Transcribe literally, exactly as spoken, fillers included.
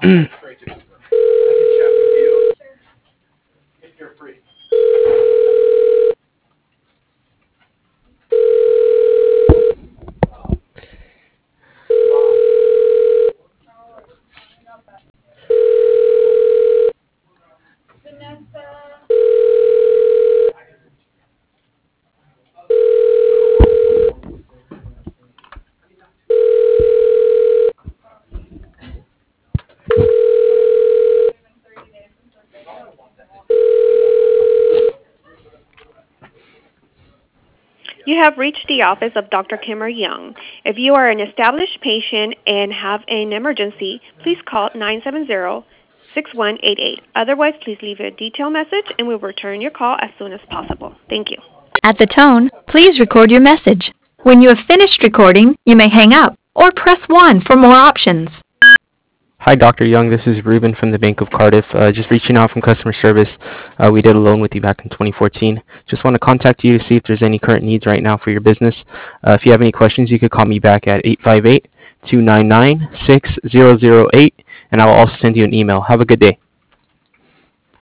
You have reached the office of Doctor Kimmer Young. If you are an established patient and have an emergency, please call nine seven zero, six one eight eight. Otherwise, please leave a detailed message and we'll return your call as soon as possible. Thank you. At the tone, please record your message. When you have finished recording, you may hang up or press one for more options. Hi, Doctor Young. This is Ruben from the Bank of Cardiff. Uh, just reaching out from customer service. Uh, we did a loan with you back in twenty fourteen. Just want to contact you to see if there's any current needs right now for your business. Uh, if you have any questions, you could call me back at eight five eight, two nine nine, six zero zero eight, and I will also send you an email. Have a good day.